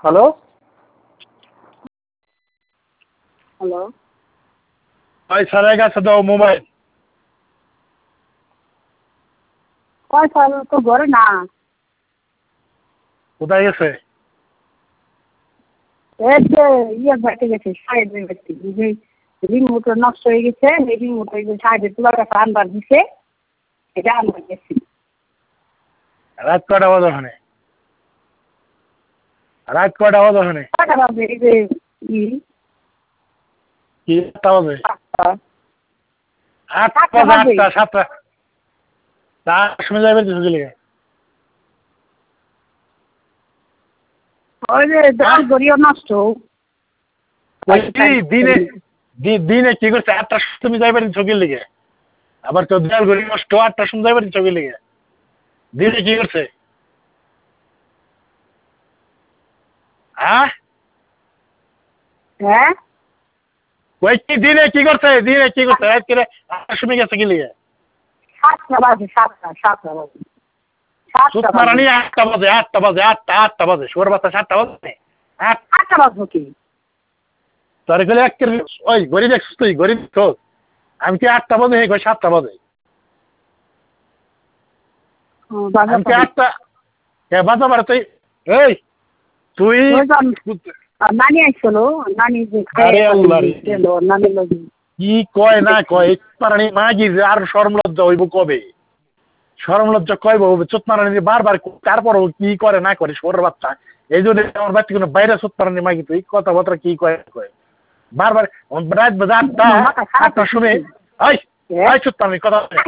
Hello hello ভাই স্যারের কাছে দাও মোবাইল। কয় স্যার তো ঘরে না। কোথায় গেছে? এই যে বাড়িতে গেছে সাহেবের বাড়িতে, যে রিমোট নষ্ট হয়ে গেছে, এই রিমোট সাহেবের তোলার কাছে আনবার দিছে, এটা আনবার গেছি। রাত কয়টা বাজে ওখানে? রাত কয়টা বাজে ওখানে? কয়টা বাজে? এই যে কি 8টা বাজে? 7টা। 8টা বাজে? 8টা 7টা? তার সময় যাবে ঢুকে লেগে ওই যে জল গড়িও নষ্ট। দিনে দিনে কি করছে? 8টার সময় তুমি যাইবে চোখের লেগে, আবার তো দেয়াল ঘড়ি নষ্ট 8টার সময় যাইবে চোখের লেগে। দিনে কি করছে? হ্যাঁ হ্যাঁ ওই কি দিনে কি করছে? দিনে কি করছে? রাত করে 8টার সময় গেছে কি লেগে? 7টা বাজে, 7টা বাজে, 7টা সুতমারানি বাজে। 8টা বাজে, 8টা বাজে, 8টা বাজে, শোর বাচ্চা 7টা বাজে। 8টা বাজবো কি? তোর গেলে ওই গরিব দেখছিস তুই গরিব তো, আমি কি 8টা বাজে কই 7টা বাজে? আমি কি 8টা বাজা পারে তুই? এই তুই নানি আসছিল, নানি যে আরে আল্লাহ রে, নানি লগে কি কয় না কয় চোতমারানি মাগি যে আর শরম লজ্জা হইব কবে? শরম লজ্জা কইব চোতমারানি বারবার তারপর কি করে না করে শোর বাচ্চা। এই জন্য আমার বাচ্চা কোনো বাইরে চোতমারানি মাগি তুই কথাবার্তা কি কয় কয় বারবার রাত বাজে 8টা, 8টার সময় ওই চোতমারানি কথা